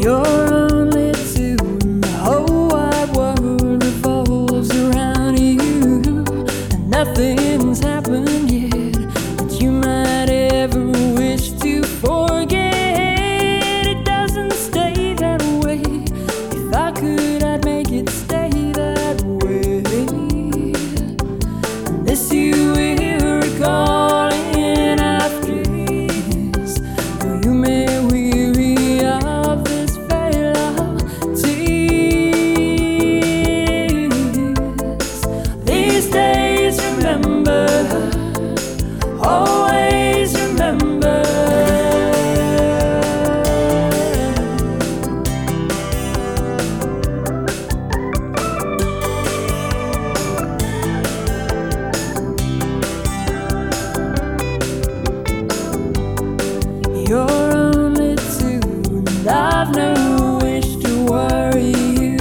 You're only two, and the whole wide world revolves around you, and nothing's happened yet that you might ever wish to forget. It doesn't stay that way. If I could, I'd make it stay that way. And this you will recall in after years, though you may weary of this these days. Remember, always remember. You're only two, and I've no wish to worry you.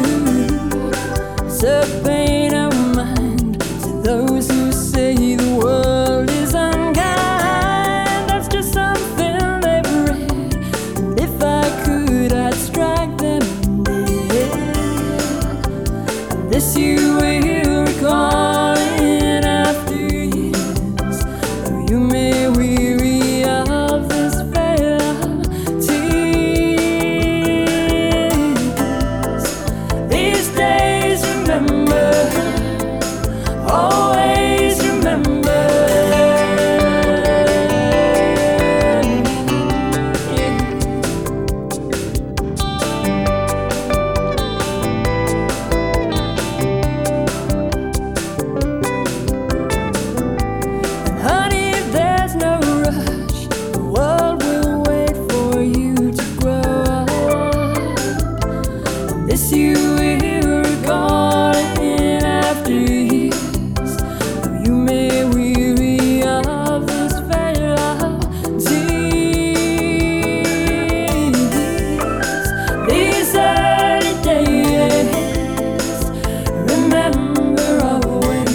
It's a pain of mind to those who say the world is unkind. That's just something they've read, and if I could, I'd strike them dead. And this you will recall in after years, though you may weary of this these days. Remember, always remember. And honey, there's no rush. The world will wait for you to grow up. And this you will recall in after years, though you may weary of this these early days. Remember always.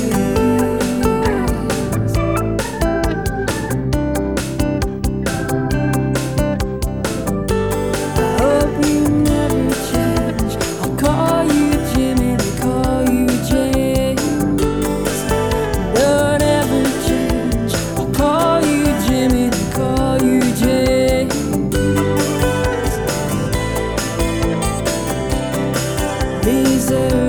I hope you never change. I'll call you Jimmy, they call you James. Don't ever change. I'll call you Jimmy, they call you James. These are